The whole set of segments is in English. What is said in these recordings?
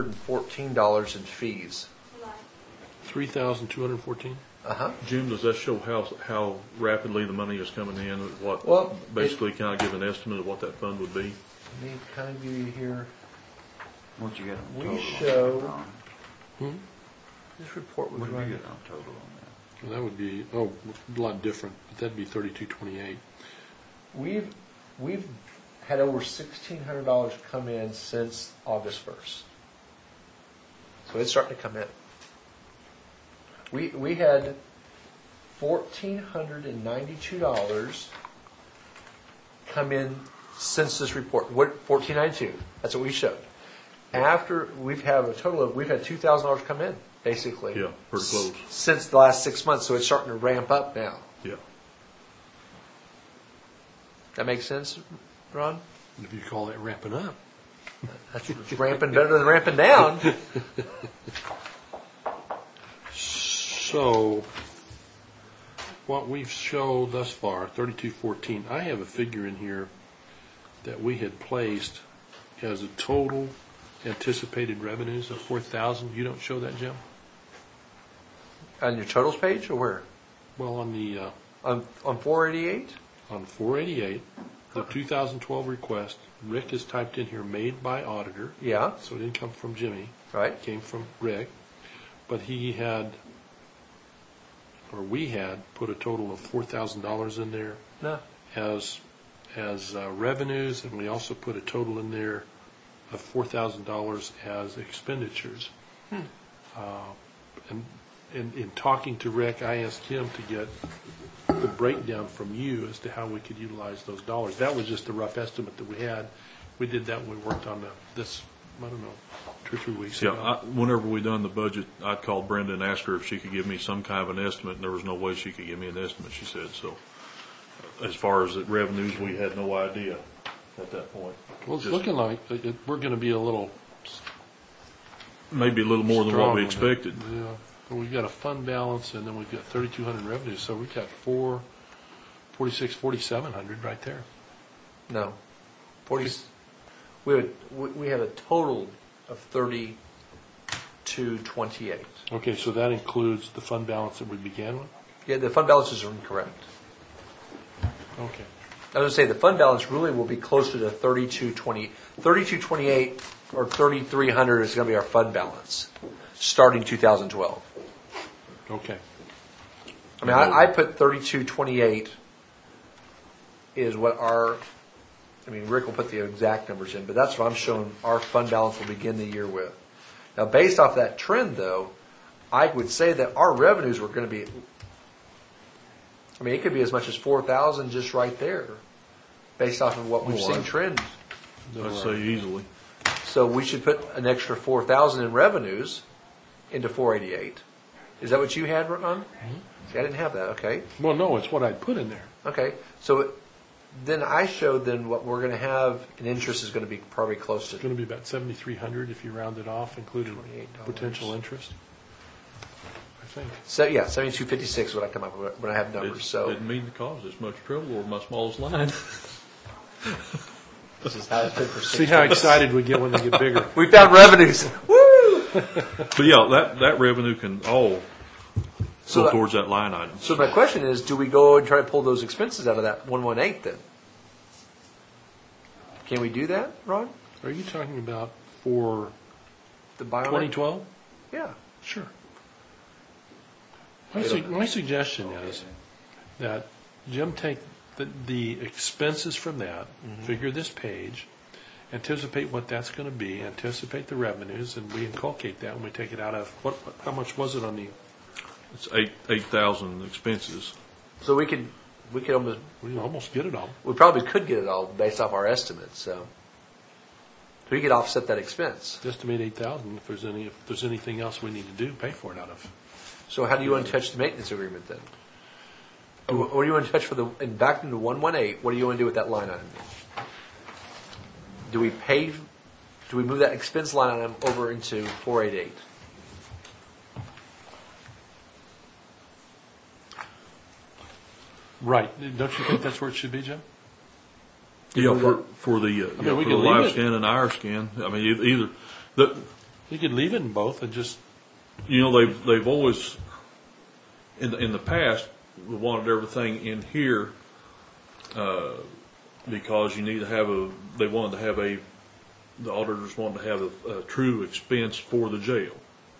$14 in fees. 3,214. Jim, does that show how rapidly the money is coming in? Basically kind of give an estimate of what that fund would be? Let me kind of give you here. What you get on We total? show- On This report was What do you run. get on total on that? Well, that would be a lot different, but that'd be 3,228. We've had over $1,600 come in since August 1st. So it's starting to come in. We had $1,492 come in since this report. $1,492. That's what we showed. After we've had $2,000 come in, basically. Yeah, pretty close. Since the last 6 months, so it's starting to ramp up now. Yeah. That makes sense, Ron? If you call that ramping up. That's ramping better than ramping down. So, what we've showed thus far, 3214, I have a figure in here that we had placed as a total anticipated revenues of 4,000. You don't show that, Jim? On your totals page, or where? Well, on the On 488? on 488, the 2012 request, Rick has typed in here made by auditor, Yeah, so it didn't come from Jimmy. right. It came from Rick, but we had put a total of $4,000 in there No. as revenues, and we also put a total in there of $4,000 as expenditures. And in talking to Rick, I asked him to get the breakdown from you as to how we could utilize those dollars. That was just a rough estimate that we had. We did that when we worked on this, I don't know, 2 or 3 weeks ago. Yeah, whenever we done the budget, I called Brenda and asked her if she could give me some kind of an estimate, and there was no way she could give me an estimate, she said. So as far as the revenues, we had no idea at that point. Well, it's looking like we're going to be a little Maybe a little more than what we expected. Yeah. Well, we've got a fund balance, and then we've got 3,200 revenues, so we've got 4,700 right there. No. 40. We had a total of 3228. Okay, so that includes the fund balance that we began with? Yeah, the fund balances are incorrect. Okay. I was going to say the fund balance really will be closer to 3220. 3228 or 3,300 is going to be our fund balance starting 2012. Okay. I mean, I put 3228 is what Rick will put the exact numbers in, but that's what I'm showing our fund balance will begin the year with. Now, based off that trend, though, I would say that our revenues were going to be, it could be as much as 4,000 just right there, based off of what we've seen trend. I'd say easily. So we should put an extra 4,000 in revenues into 488. Is that what you had, Ron? Mm-hmm. See, I didn't have that. Okay. Well, no, it's what I'd put in there. Okay. So then I showed what we're going to have in interest is going to be probably close to It's going to be about 7,300 if you round it off, including $28. potential interest. I think. So yeah, 7256 is what I come up with when I have numbers. So Didn't mean to cause this much trouble with my smallest line. this is how it's been for 6 See how months. excited we get when they get bigger. We found revenues. Woo! But yeah, that revenue can all go towards that line item. So my question is, do we go and try to pull those expenses out of that 118 then? Can we do that, Ron? Are you talking about for The biomet? 2012? Yeah. Sure. My suggestion is that Jim take the expenses from that, figure this page, anticipate what that's going to be, anticipate the revenues, and we inculcate that when we take it out of how much was it on the? It's 8,000 expenses. So we could almost, We almost get it all. we probably could get it all based off our estimates. So we could offset that expense. Estimate 8,000. If there's anything else we need to do, pay for it out of. So how do you want to touch the maintenance agreement then? What do you want to touch and back into 118? What do you want to do with that line item? Do we move that expense line item over into 488? Right. Don't you think that's where it should be, Jim? Yeah, for the we can live leave it. scan and IR scan. I mean, either You could leave it in both and just, You know, they've always, in the past, we wanted everything in here, because you need to have the auditors wanted to have a true expense for the jail,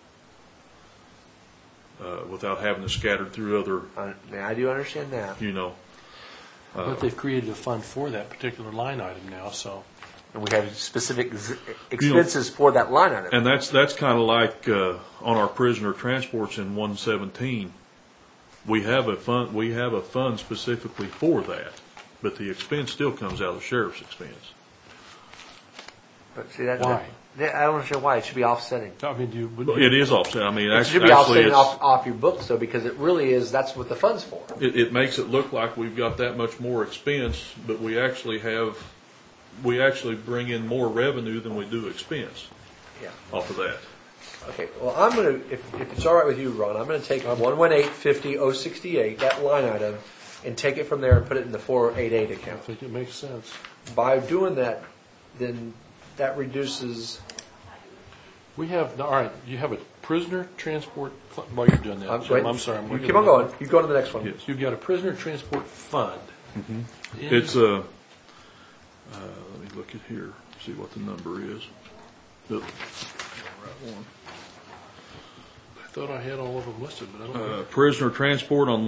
without having to scatter through other, I do understand that. you know. but they've created a fund for that particular line item now, so. And we have specific expenses for that line item. And that's kind of like, on our prisoner transports in 117, we have a fund specifically for that, but the expense still comes out of the sheriff's expense. But see, that's Why? I don't understand why. It should be offsetting. I mean, It is offset. I mean, It should actually, be offsetting it's, off your books, though, because it really is, that's what the fund's for. it makes it look like we've got that much more expense, but we actually bring in more revenue than we do expense Yeah. off of that. Okay, well, I'm going to, if it's all right with you, Ron, I'm going to take 11850-068, that line item, and take it from there and put it in the 488 I account. think it makes sense. By doing that, then that reduces, We have, all right, you have a prisoner transport, while you're doing that, Jim, I'm sorry. I'm You looking keep on at- going. You go to the next one. Yes. You've got a prisoner transport fund. It's let me look at here, see what the number is. Right one. I thought I had all of them listed, but I don't know. Prisoner transport on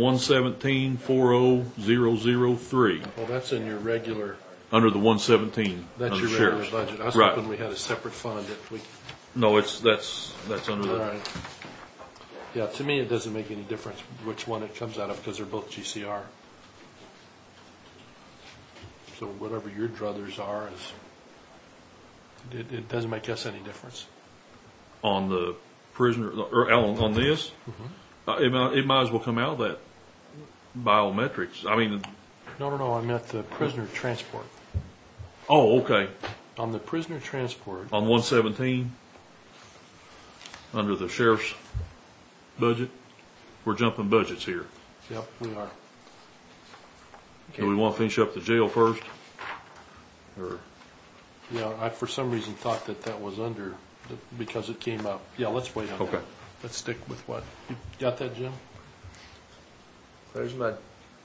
117-40003, Well, that's in your regular, under the 117. that's under your regular sheriff's. budget. I was Right. hoping we had a separate fund that we, No, that's under all the, right. Yeah, to me, it doesn't make any difference which one it comes out of, because they're both GCR. So whatever your druthers are it doesn't make us any difference. on the prisoner, or on this. It might as well come out of that biometrics. I mean, No, I meant the prisoner transport. oh, okay. On the prisoner transport, On 117, under the sheriff's budget, we're jumping budgets here. yep, we are. Do we want to finish up the jail first? Or, Yeah, I for some reason thought that was under, because it came up. Yeah, let's wait on that. Okay. Let's stick with what, you got that, Jim? There's my,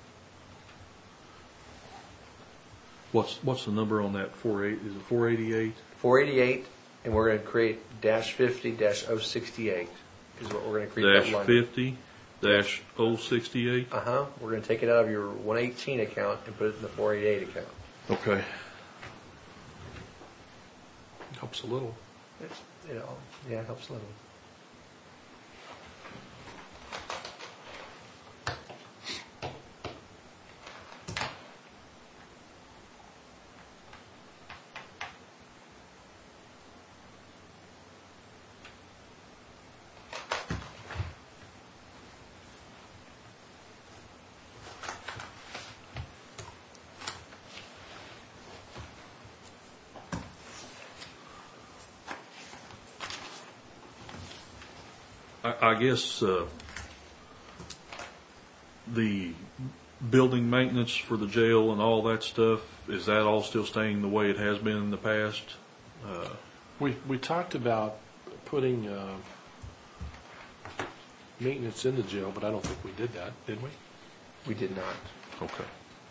what's the number on that 48? Is it 488? 488, and we're going to create -50-068 is what we're going to create that line. -50-068? We're going to take it out of your 118 account and put it in the 488 account. Okay. Helps a little. Yeah, it helps a little. I guess the building maintenance for the jail and all that stuff, is that all still staying the way it has been in the past? We talked about putting maintenance in the jail, but I don't think we did that, did we? We did not. Okay.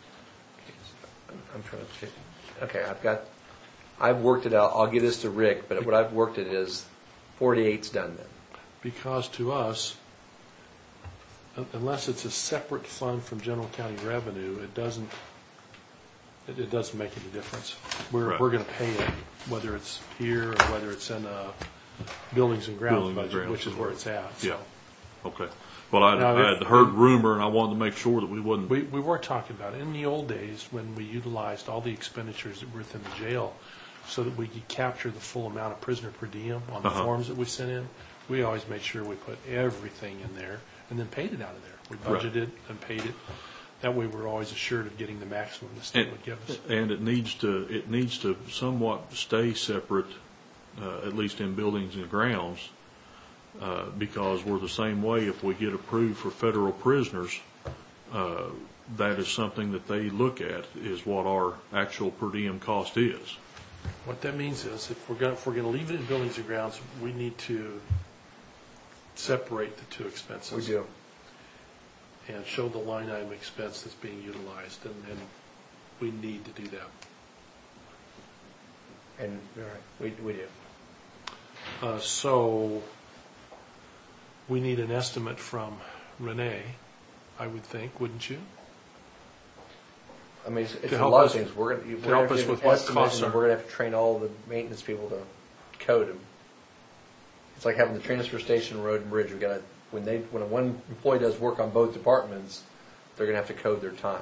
I'm trying to fit. Okay, I've worked it out. I'll give this to Rick, but what I've worked it is 48's done then. Because to us, unless it's a separate fund from general county revenue, it doesn't make any difference. We're Right. going to pay it, whether it's here or whether it's in a buildings and grounds Buildings and budget, grounds which is where it's at. So Yeah. Okay. Well, I Now, had if- heard rumor, and I wanted to make sure that we wouldn't. we were talking about it in the old days when we utilized all the expenditures that were within the jail so that we could capture the full amount of prisoner per diem on the forms that we sent in. We always made sure we put everything in there and then paid it out of there. We Right. budgeted and paid it. That way we're always assured of getting the maximum the state would give us. And it needs to somewhat stay separate, at least in buildings and grounds, because we're the same way. If we get approved for federal prisoners, that is something that they look at, is what our actual per diem cost is. What that means is, if we're gonna leave it in buildings and grounds, we need to separate the two expenses. We do. And show the line item expense that's being utilized, and we need to do that. And, all right, we do. So we need an estimate from Renee, I would think, wouldn't you? I mean, it's To a help lot us- of things. We're going to help us with what costs and are- we're going to have to train all the maintenance people to code them. It's like having the transfer station, road, and bridge. We got to when one employee does work on both departments, they're going to have to code their time.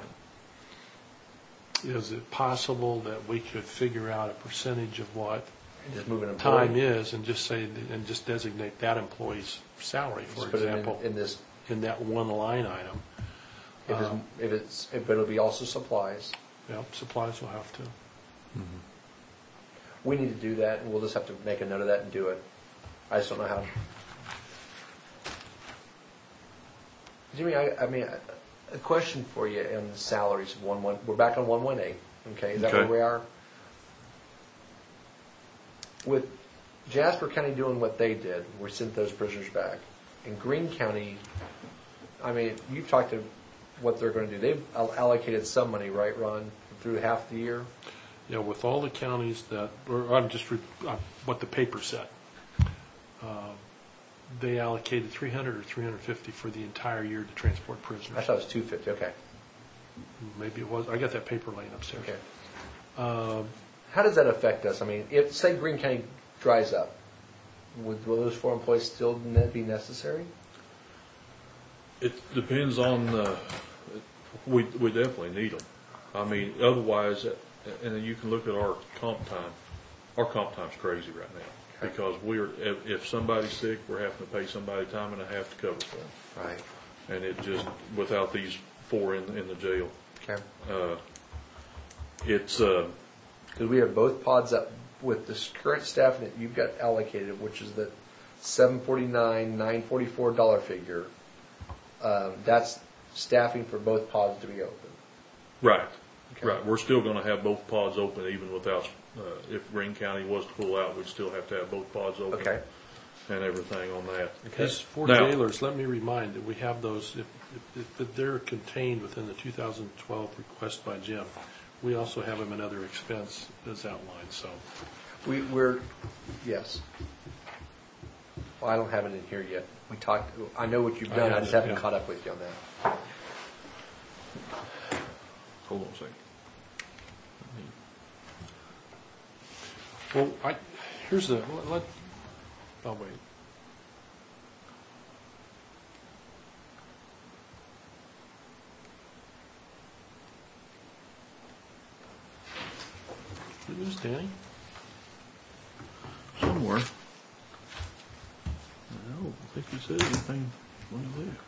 Is it possible that we could figure out a percentage of what And just moving employee. time is and just say, and just designate that employee's salary, for Just put it example, in this. in that one line item? But it'll be also supplies. Yeah, supplies will have to. We need to do that, and we'll just have to make a note of that and do it. I just don't know how. Jimmy, I mean, a question for you on the salaries of 1-1. We're back on 118. Okay, is that Okay. where we are? With Jasper County doing what they did, we sent those prisoners back. In Greene County, I mean, you've talked to what they're going to do. They've allocated some money, right, Ron, through half the year? Yeah, with all the counties that, or I'm just, what the paper said, they allocated 300 or 350 for the entire year to transport I prisoners. thought it was 250. Okay. Maybe it was, I got that paper laying upstairs. Okay. How does that affect us? I mean, if, say, Greene County dries up, will those 4 employees still be necessary? It depends on, we definitely need them. I mean, otherwise, and then you can look at our comp time. Our comp time's crazy right now. Okay. Because if somebody's sick, we're having to pay somebody time and a half to cover for them. Right. And it just, without these 4 in the jail, Okay. it's, Because we have both pods up with this current staff that you've got allocated, which is the $749, $944 figure. That's staffing for both pods to be open. right, Okay. right. We're still gonna have both pods open even without, if Greene County was to pull out, we'd still have to have both pods open. Okay. And everything on that. These 4 Now- jailers, let me remind that we have those, if they're contained within the 2012 request by Jim, we also have them in other expense as outlined, so. We're, yes. Well, I don't have it in here yet. We talked, I know what you've done, I just haven't Yeah. caught up with you on that. Hold on a second. Well, here's the, I'll wait. Did you lose Danny? Somewhere. I don't think he said anything when he left.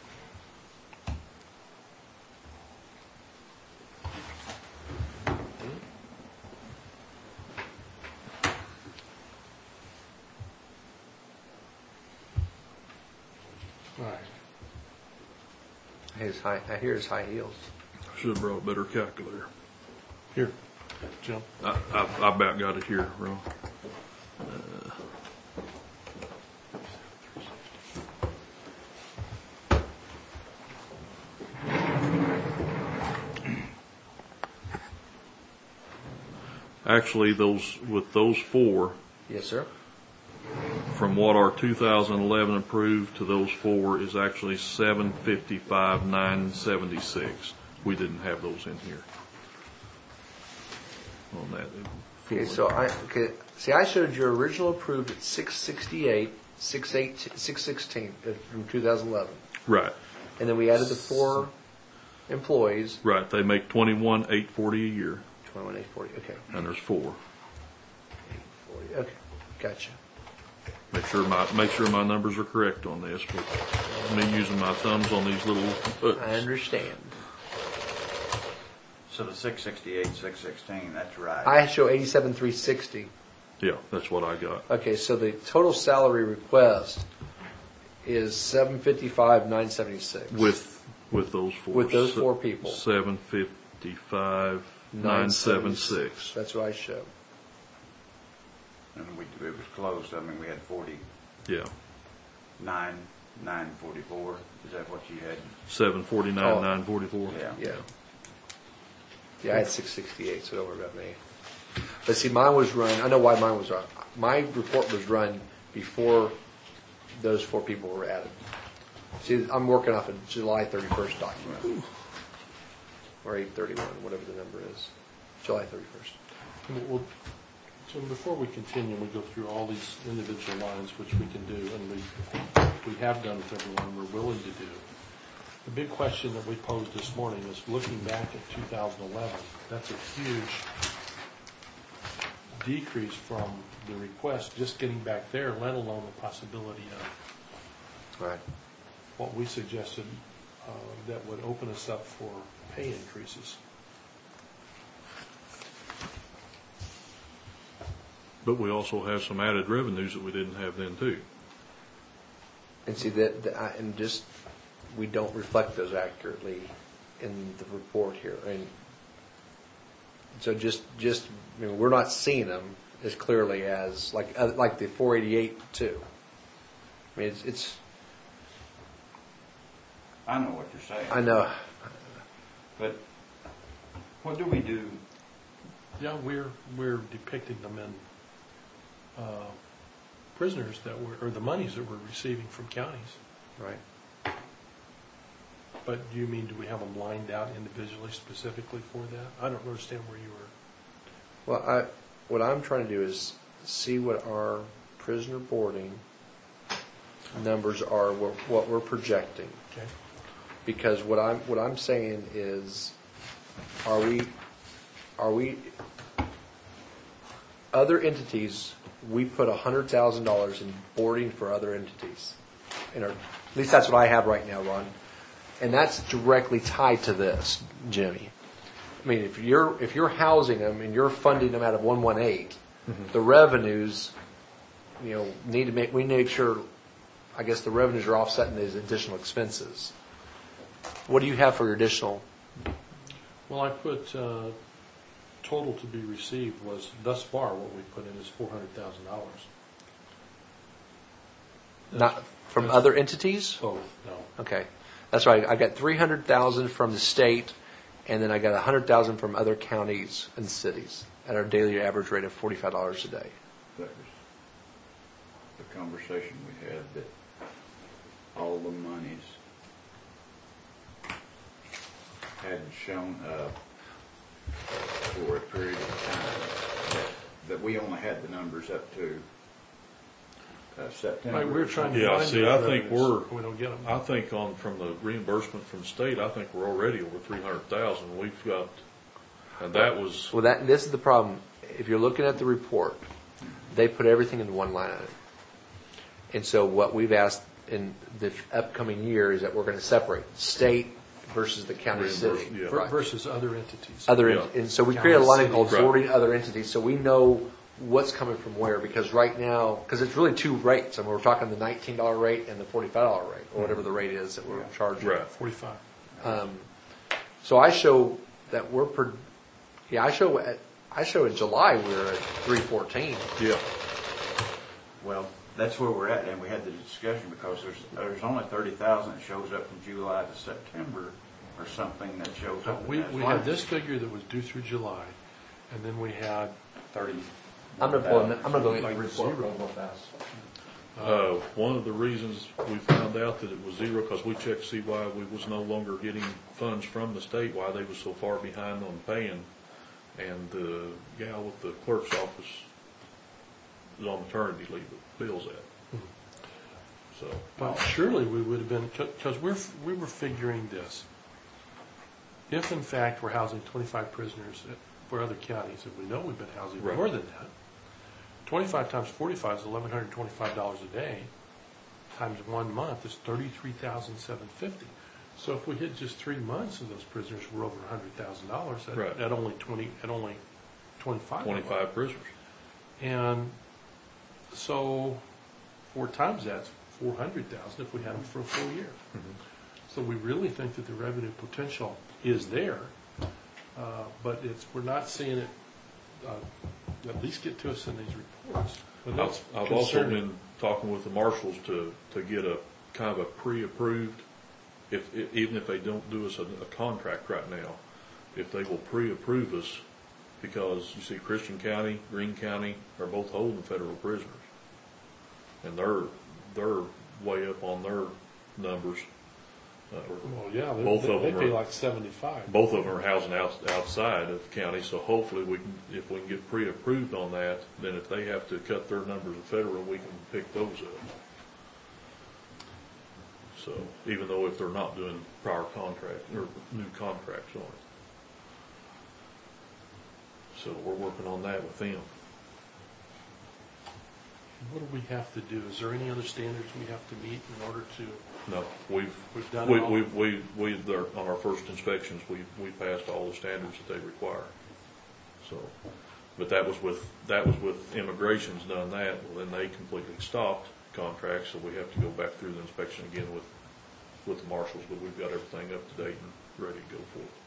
All right. I hear his high heels. Should have brought a better calculator. Here, Jim. I about got it here, Ron. Actually, with those 4, Yes, sir. from what our 2011 approved to those 4 is actually 755,976. We didn't have those in here. On that. Okay, so I showed your original approved at 668, 616 from 2011. Right, And then we added the 4 employees, right. They make 21,840 a year, 21,840. Okay. and there's 4. 840. Okay. Gotcha. Make sure my numbers are correct on this, but me using my thumbs on these little hooks. I understand. So the 668, 616, that's right. I show 87,360. Yeah, that's what I got. Okay, so the total salary request is 755,976. With those 4. With those 4 people. 755,976. That's what I show. And it was close, I mean, we had 49, Yeah, 944, is that what you had? 749, Oh. 944. Yeah. Yeah, I had 668, so don't worry about me. But see, mine was run, I know why mine was run. My report was run before those 4 people were added. See, I'm working off a July 31st document. Or 8/31, whatever the number is. July 31st. Well, so before we continue, we go through all these individual lines, which we can do, and we have done with everyone, we're willing to do. The big question that we posed this morning is looking back at 2011, that's a huge decrease from the request, just getting back there, let alone the possibility of Right. what we suggested that would open us up for pay increases. But we also have some added revenues that we didn't have then too. And see and just, we don't reflect those accurately in the report here. And so just, I mean, we're not seeing them as clearly as, like the 488 too. I mean, it's, I know what you're saying. I know. But what do we do? Yeah, we're depicting them in prisoners that were, or the monies that we're receiving from counties. Right. But do you mean, do we have them lined out individually specifically for that? I don't understand where you were. Well, what I'm trying to do is see what our prisoner boarding numbers are, what we're projecting. Okay. Because what I'm saying is, are we other entities? We put $100,000 in boarding for other entities, at least that's what I have right now, Ron, and that's directly tied to this, Jimmy. I mean, if you're housing them and you're funding them out of 118, the revenues, we need to make sure. I guess the revenues are offsetting these additional expenses. What do you have for your additional? Well, I put total to be received was thus far what we put in is $400,000. Not from other entities? Both, no. Okay, that's right. I got $300,000 from the state, and then I got $100,000 from other counties and cities at our daily average rate of $45 a day. That was the conversation we had, that all the monies had shown up for a period of time, that we only had the numbers up to September. Right, we're trying to Yeah, find see, those I think revenues. We don't get them. I think from the reimbursement from the state, I think we're already over 300,000. We've got, and that was, Well, this is the problem. If you're looking at the report, they put everything in one line item. And so what we've asked in the upcoming year is that we're going to separate state versus the county city. Reimbursement, yeah. Right. Versus other entities. Yeah. And so we created a line called Right. boarding other entities, so we know what's coming from where, because right now, because it's really 2 rates. I mean, we're talking the $19 rate and the $45 rate, or whatever the rate is that we're charging. right. 45. So I show that I show in July we're at 314. Yeah. Well, that's where we're at, and we had the discussion because there's only 30,000 that shows up from July to September, or something that shows up. in We that had line. this figure that was due through July, and then we had 30. I'm gonna go get the Like report zero. real fast. One of the reasons we found out that it was zero, because we checked to see why we was no longer getting funds from the state, why they was so far behind on paying. And the gal with the clerk's office is on maternity leave, but Bill's at. So, But surely we would have been, because we were figuring this. If in fact we're housing 25 prisoners for other counties, and we know we've been housing Right. more than that, 25 times 45 is $1,125 a day, times 1 month is $33,750. So if we hit just 3 months of those prisoners, we're over $100,000 Right. at only 25. 25 prisoners. And so 4 times that's 400,000 if we had them for a full year. So we really think that the revenue potential is there, but we're not seeing it at least get to us in these reports. But that's I've also concerning. been talking with the marshals to get a kind of a pre-approved, even if they don't do us a contract right now, if they will pre-approve us, because you see Christian County, Greene County are both holding federal prisoners. And they're way up on their numbers. Well, yeah, Both of they them pay are- like 75. Both of them are housing outside of the county, so hopefully if we can get pre-approved on that, then if they have to cut their numbers of federal, we can pick those up. So, even though if they're not doing prior contract, or new contracts on it. So we're working on that with them. What do we have to do? Is there any other standards we have to meet in order to? No, we've done it all? on our first inspections, we passed all the standards that they require. So, but that was with immigration's done that, well, then they completely stopped contracts, so we have to go back through the inspection again with the marshals, but we've got everything up to date and ready to go for it.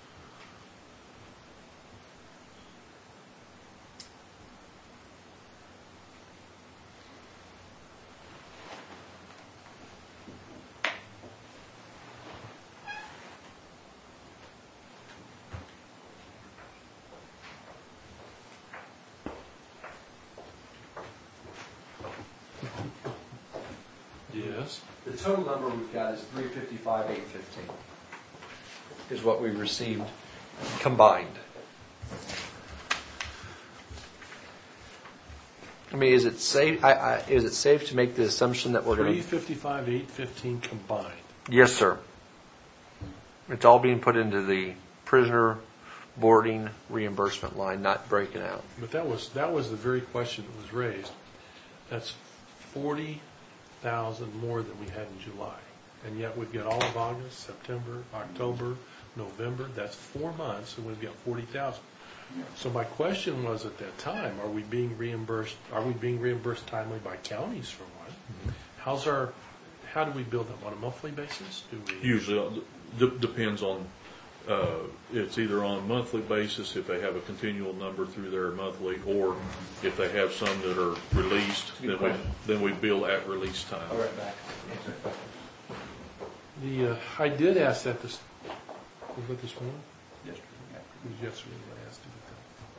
Yes. The total number we've got is 355,815 is what we received combined. I mean, is it safe? Is it safe to make the assumption that we're going to? 355, 815 combined. Yes, sir. It's all being put into the prisoner boarding reimbursement line, not breaking out. But that was the very question that was raised. That's 40,000 more than we had in July, and yet we've got all of August, September, October, November. That's 4 months, and we've got 40,000. So my question was at that time: are we being reimbursed? Are we being reimbursed timely by counties for one? Mm-hmm. How do we bill them on a monthly basis? Do we Usually, depends on, it's either on a monthly basis if they have a continual number through their monthly, or if they have some that are released, then we bill at release time. All right, back. I did ask that this. Was it this morning? Yesterday. It was yesterday I asked to get that.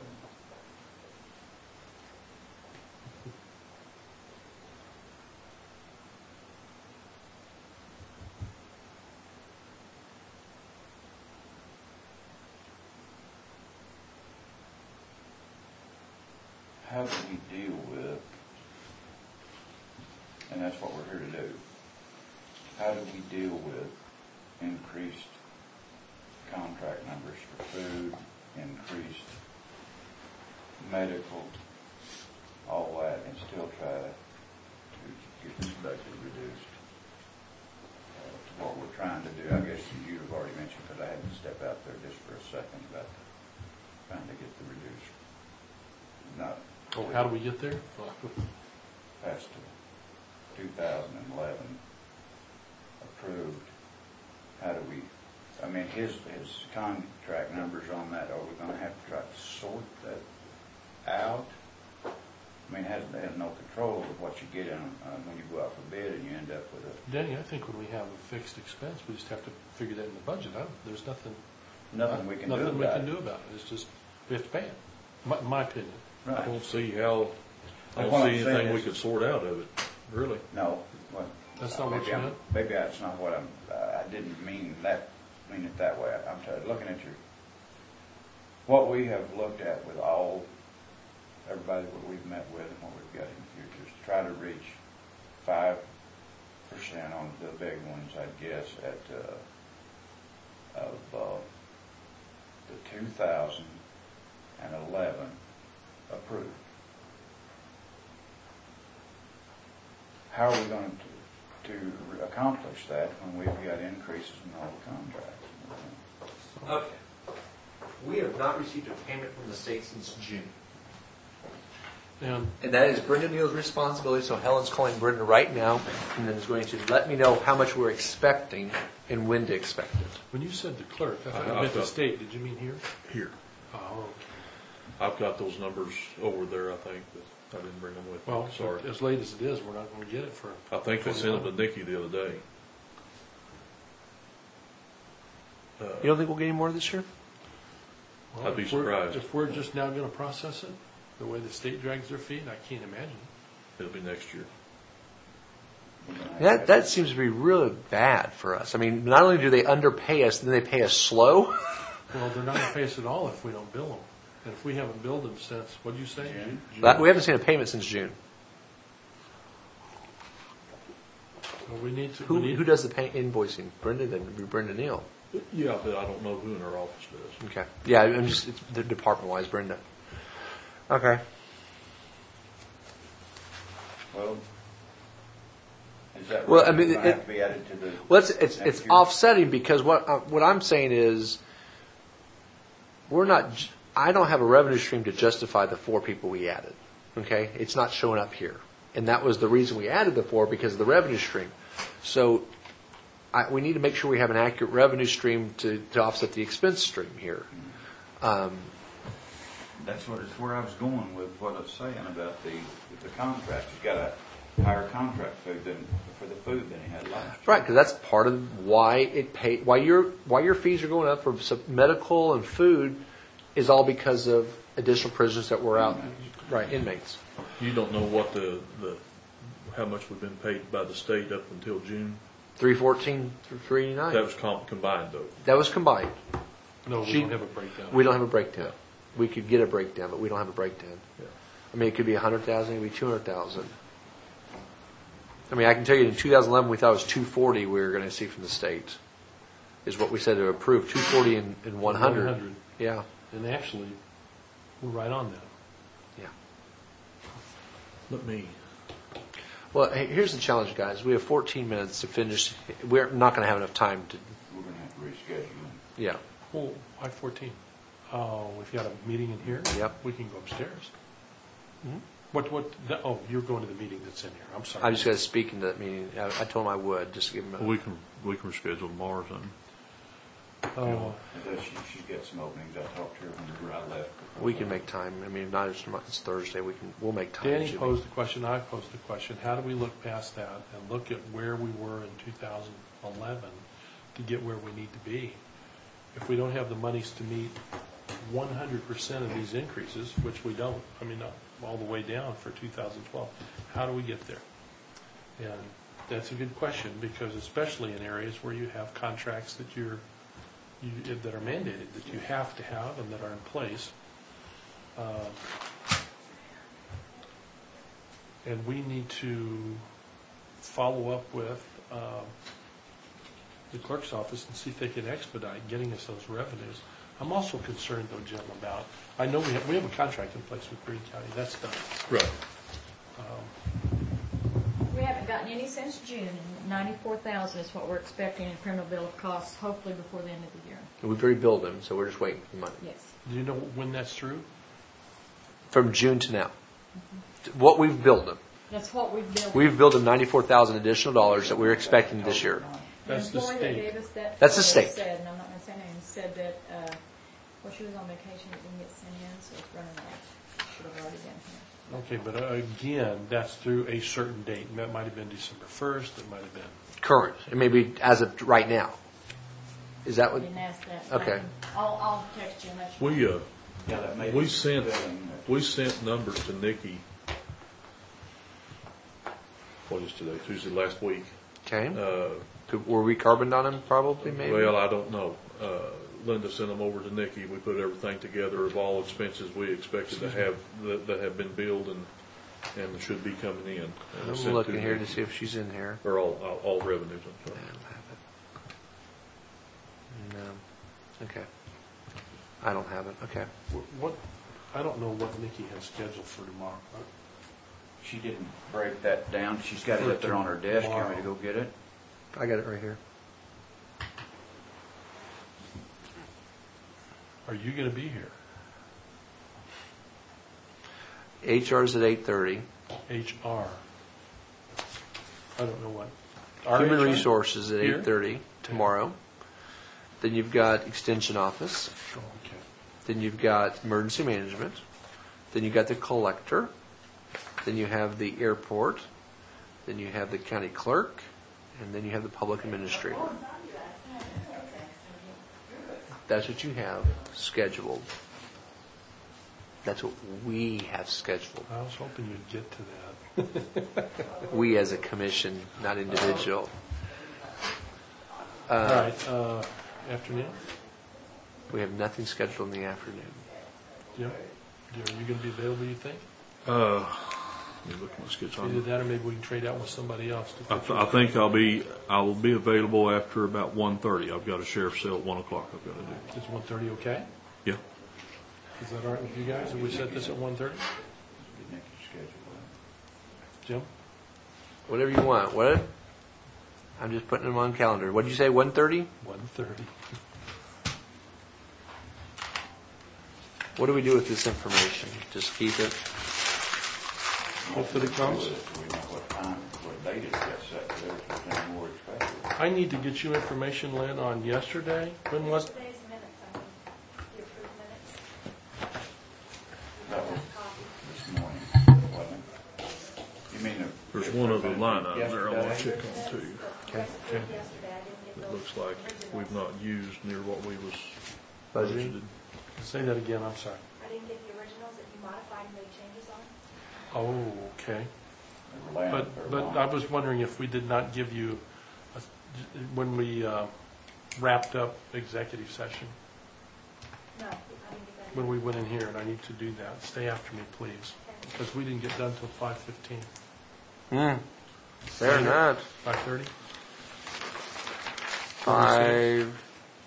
How do we deal with, and that's what we're here to do, how do we deal with increased contract numbers for food, increased medical, all that, and still try to get this budget reduced to what we're trying to do? I guess you have already mentioned, because I had to step out there just for a second, about trying to get the reduced, not How do we get there? past 2011 approved. How do we, I mean, his contract numbers on that, are we going to have to try to sort that out? I mean, has no control over what you get in when you go out for bid and you end up with a... Denny, I think when we have a fixed expense, we just have to figure that in the budget. There's nothing we can nothing do we about can it. do about it. It's just we have to pay it. My opinion. I Right. don't see how, I What don't I'm see saying anything we is- could sort out of it, really. No. Well, That's not what maybe you I'm- meant? Maybe that's not what I didn't mean it that way. I'm looking at what we have looked at with everybody that we've met with and what we've got in the future is to try to reach 5% on the big ones, I guess, of the 2011 approved. How are we going to accomplish that when we've got increases in all the contracts? Okay. We have not received a payment from the state since June. And And that is Brenda Neal's responsibility, so Helen's calling Brenda right now, and then is going to let me know how much we're expecting and when to expect it. when you said the clerk, I thought I you meant the thought- state. Did you mean here? Here. Oh, I've got those numbers over there, I think, but I didn't bring them with me. Well, Sorry. as late as it is, we're not going to get it for. I think I sent them to Nikki the other day. You don't think we'll get any more this year? Well, I'd be if we're- surprised. If we're just now going to process it, the way the state drags their feet, I can't imagine. It'll be next year. That seems to be really bad for us. I mean, not only do they underpay us, then they pay us slow. Well, they're not going to pay us at all if we don't bill them. And if we haven't billed them since, what did you say? We haven't seen a payment since June. Well, we need to. Who does the invoicing? Brenda, then it'd be Brenda Neal. Yeah, but I don't know who in our office does. Okay. Yeah, I'm just it's the department-wise, Brenda. Okay. Well, is that Well, I right? mean, It's gonna have to be added to the. Well, it's next year? offsetting because what I'm saying is we're not. I don't have a revenue stream to justify the 4 people we added. Okay, it's not showing up here, and that was the reason we added the 4 because of the revenue stream. So we need to make sure we have an accurate revenue stream to offset the expense stream here. That's where I was going with what I was saying about the contract. He's got a higher contract for the food than he had last year. Right, because that's part of why why your fees are going up for medical and food is all because of additional prisoners that were out. Right, inmates. You don't know what how much we've been paid by the state up until June? 314 through 389. That was combined though. That was combined. No, we don't have a breakdown. We don't have a breakdown. We could get a breakdown, but we don't have a breakdown. Yeah. I mean, it could be 100,000, it could be 200,000. I mean, I can tell you in 2011 we thought it was 240 we were going to see from the state, is what we said to approve, 240 and 100. 100. Yeah, And actually, we're right on that. yeah. Let me. Well, hey, here's the challenge, guys. We have 14 minutes to finish. We're not going to have enough time to, We're going to have to reschedule him. yeah. Well, why 14? Oh, we've got a meeting in here? Yep. We can go upstairs. Mm-hmm. You're going to the meeting that's in here. I'm sorry. I just got to speak into that meeting. I told him I would, just to give him a... We can reschedule tomorrow or something. She's got some openings. I talked to her whenever I left. We can make time. I mean, not as much, it's Thursday. We'll make time. Danny Jimmy. posed the question, I posed the question, how do we look past that and look at where we were in 2011 to get where we need to be? If we don't have the monies to meet 100% of these increases, which we don't, I mean, not all the way down for 2012, how do we get there? And that's a good question, because especially in areas where you have contracts that that are mandated, that you have to have and that are in place. And we need to follow up with the clerk's office and see if they can expedite getting us those revenues. I'm also concerned, though, Jim, about, I know we have a contract in place with Greene County. That's done. Right. We haven't gotten any since June, and 94,000 is what we're expecting in criminal bill of costs, hopefully before the end of the year. We've already billed them, so we're just waiting for the money. Yes. Do you know when that's through? From June to now. What we've billed them. That's what we've billed. We've billed them $94,000 additional dollars that we're expecting this year. That's the employee that state. gave us that That's the photo state. said, and I'm not going to say names, said that, well, she was on vacation, it didn't get sent in, so it's running out. Should have already been here. Okay, but again, that's through a certain date. And that might have been December 1st. It might have been. Current. It may be as of right now. Is that I what? didn't ask that. but Okay. I'll text you and let you know. Yeah, that may We be sent billing that- we sent numbers to Nikki. What is today? Tuesday last week. Okay. Were we carboned on them probably, maybe? Well, I don't know. Linda sent them over to Nikki. We put everything together of all expenses we expected to have that have been billed and should be coming in. And I'm sent looking to here Nikki. to see if she's in here. Or all revenues. I'm I sorry. don't have it. No. Okay. I don't have it. Okay. What? I don't know what Nikki has scheduled for tomorrow. She didn't break that down. She's got it up there on her desk. You want me to go get it? I got it right here. Are you going to be here? HR's at 8:30. HR. I don't know what. Human HR? Resources at Here? 8:30 tomorrow. Then you've got Extension Office. Oh, okay. then you've got emergency management, then you've got the collector, then you have the airport, then you have the county clerk, and then you have the public administrator. That's what you have scheduled. That's what we have scheduled. I was hoping you'd get to that. We as a commission, not individual. All right, afternoon? We have nothing scheduled in the afternoon. Jim, are you going to be available, you think? Let me look at my schedule. Either that or maybe we can trade out with somebody else. I think I will be available after about 1:30. I've got a sheriff's sale at 1 o'clock I've got to do. Is 1:30 okay? Yeah. Is that all right with you guys? If we set this at 1:30? Get Nick's schedule. Jim? Whatever you want. What? I'm just putting them on calendar. What did you say, 1:30? 1:30. What do we do with this information? Just keep it? Hopefully it comes. We know what time, what date it gets set for theirs, but then more expected. I need to get you information, Lynn, on yesterday. When was, Today's minutes, I mean, the approved minutes. That was this morning, wasn't it? You mean the... There's one other line item there I want to check on too. Okay. Yesterday, I didn't get It those. looks like we've not used near what we was Budgeting? budgeted. say that again, I'm sorry. I didn't get the originals that you modified and made changes on. Oh, okay. They were laying up there But long. I was wondering if we did not give you, when we wrapped up executive session, No, I didn't get that. when we went in here, and I need to do that. Stay after me, please, because we didn't get done till 5:15. Fair enough. 5:30? 5.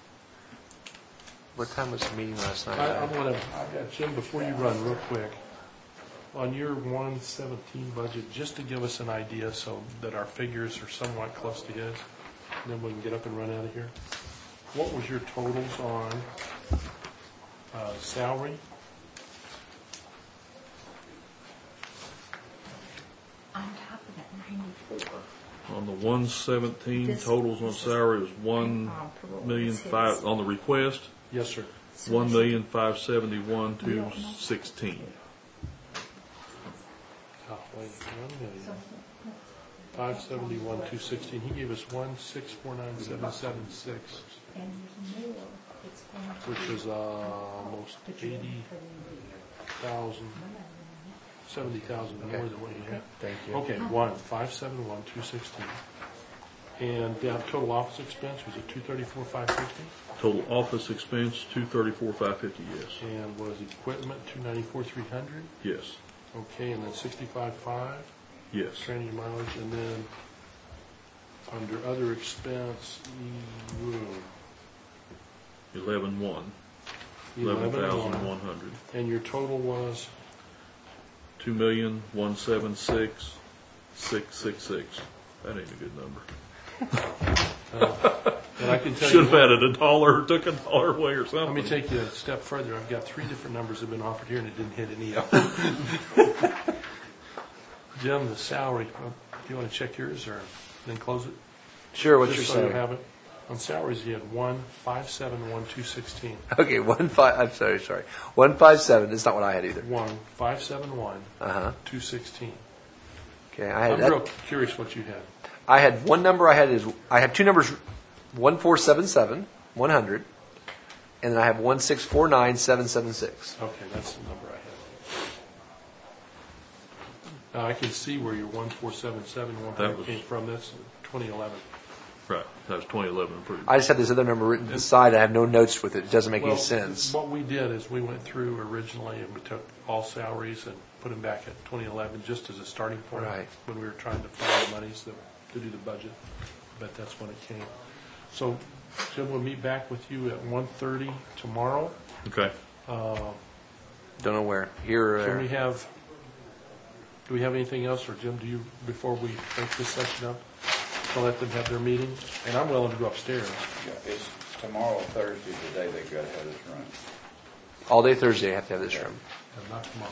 What time was the meeting last night? I want to, Jim, before you run, real quick, on your 117 budget, just to give us an idea so that our figures are somewhat close to his, and then we can get up and run out of here. What was your totals on salary? On top of that, 94. On the 117, totals on salary was 1,000,005 on the request, Yes, sir. 1,571,216. Oh, wait, 1,571,216. He gave us 1,649,776, And there's more. It's going to which is almost 80,000, 70,000 more than what you had. Thank you. Okay, 1,571,216. And total office expense, was it 234,560? Total office expense, 234,550, yes. And was equipment 294,300? Yes, Okay, and then 65,500, yes. training mileage, and then under other expense, 11,100. 11,100. 11,100. And your total was, 2,176,666. That ain't a good number. and I can tell Should you, have added $1 or took $1 away or something. let me take you a step further. I've got 3 different numbers that have been offered here, and it didn't hit any of them. Jim, the salary, do you want to check yours or then close it? Sure, what's your Just so you salary? have it. On salaries, you had 1,571,216. Okay, 15. I'm sorry. 157. That's not what I had either. 1,571,216. Okay, I I'm had real curious what you had. I had one number. I had 2 numbers, 1,477, 100, and then I have 1,649,776. Okay, that's the number I had. Now, I can see where your 1,477, That 100 was- came from. That's 2011. Right, that was 2011 approved. I just had this other number written to the side. I have no notes with it. It doesn't make Well, any sense. What we did is we went through originally and we took all salaries and put them back at 2011 just as a starting point. Right. When we were trying to find the monies to do the budget. But that's when it came. So, Jim, we'll meet back with you at 1:30 tomorrow. Okay. Don't know where. Here or Can we there. have, do we have anything else, or Jim, do you, before we break this session up, to let them have their meeting? And I'm willing to go upstairs. Yeah, it's tomorrow, Thursday, the day they got to have this run. All day Thursday, I have to have this room. And not tomorrow.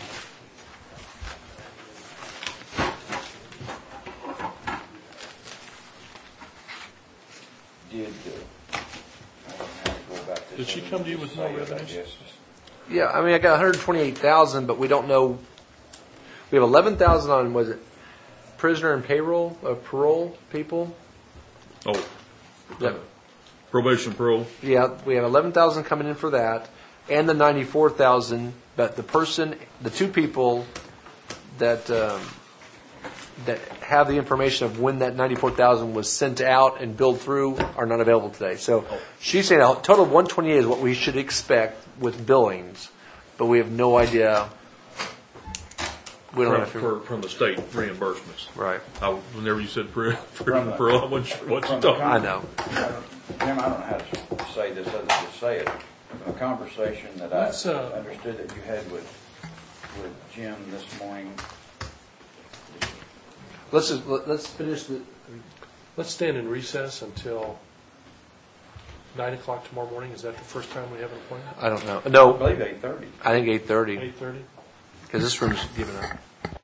I don't have to go about this Did she one, come to you just with more say it, I revenues? guess. Yeah, I mean, I got 128,000, but we don't know. We have 11,000 on, was it prisoner and parole people? Oh, That, probation parole. yeah, we have 11,000 coming in for that, and the 94,000. But the two people that that have the information of when that 94,000 was sent out and billed through are not available today. So she's saying a total of 128 is what we should expect with billings, but we have no idea. We don't have From the state reimbursements. right. Whenever you said parole, the- I wasn't sure what you talking I about. know. Jim, I don't know how to say this other than to say it. From a conversation that I Let's, understood that you had with Jim this morning. Let's finish the. Let's stand in recess until 9 o'clock tomorrow morning. Is that the first time we have an appointment? I don't know. I No, believe 8:30. I think 8:30 8:30? because this room's given up.